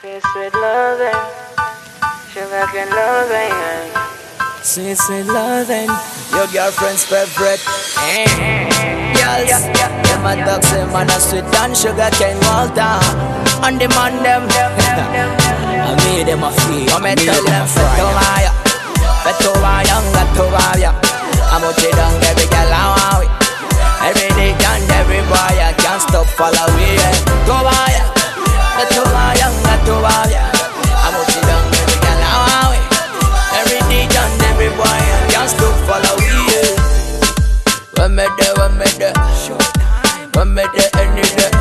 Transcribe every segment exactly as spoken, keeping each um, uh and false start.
Sweet, sweet loving, sugar cane loving. Sweet, sweet loving, your girlfriend's favorite. Girls, them a dogs, them man a sweet and sugar cane Malta. On the man them, I made them a feel. Come and tell them Fetovaya, Fetovaya, Fetovaya. I'm out here down every girl I want it. Every day and every boy I can't stop following. Fetovaya, Fetovaya, Fetovaya. I'm out here down every girl I want it. Every day and every boy I can't stop following. When me there, when me there, when me there any day,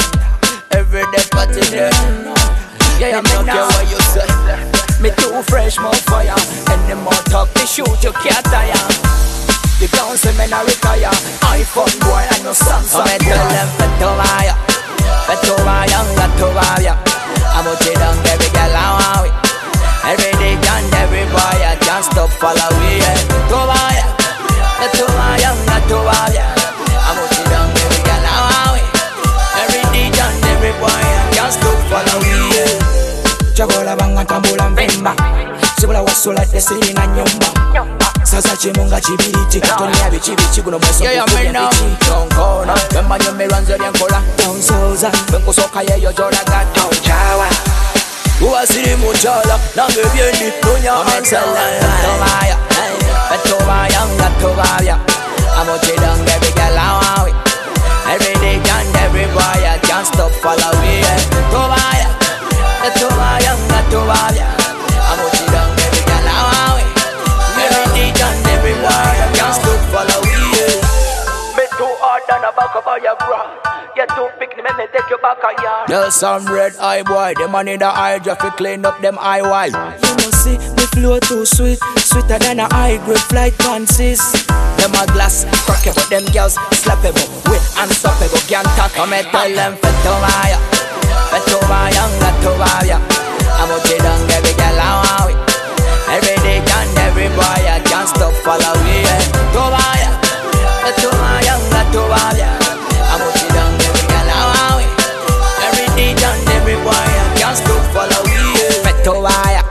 every day party there. Yeah, I don't care what you say. Me too fresh, more fire. Any more talk, me shoot you can't tire. You don't say me not retire. iPhone boy, I know Samsung. Me tell them Fetovaya, Fetovaya, Fetovaya. I'm out here down every girl I want it. Every day and every boy I can't stop following. Fetovaya, Fetovaya, Fetovaya. I'm out here down every girl I want it. Every day and every boy I can't stop following. Chagola banga tambula mvimba, sibula wasula tesiri na nyumba. Sasa chimunga chibiriti, katoni ya bichi bichi kuno mweso kufuya bichi. Tonkona, wema nyome ranzo liankola. Tonsoza, wenko soka ye yo jona gata. Tonchawa, uwa siri muchala, nange biendi, nunya ansala. Fetovaya, Fetovaya, Fetovaya. I'm out here down every girl I want it. Every day and every boy I can't stop following. Fetovaya, Fetovaya, Fetovaya. I'm out here down every girl I want it. Every day and every boy I can't stop following. Me too hard than a back of your bra. You too pick me, me take you back a yard. There's some red eye boy, them man in the eye just to clean up them eye white. You know see, me flow too sweet, sweeter than a high grade flight fancies. Them a glass, crack it, but them girls slap it, wait and stop it, go can't talk. Come and tell them Fetovaya, Fetovaya, Fetovaya. I'm out here down every girl I want it. Every day and every boy I can't stop following. Fetovaya, Fetovaya, Fetovaya. I'm out here down every girl I want it. Every day and every boy I can't stop following. Fetovaya,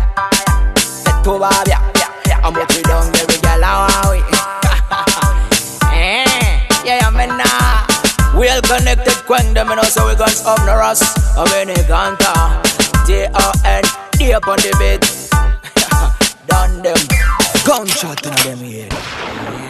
Fetovaya. I'm out here down every girl I want it. Yeah, I'm in now. Well connected, quang them and also we guns up the Ross. I'm in a ganta. J O N, D up on the beat. Done them. Gunshot in them here.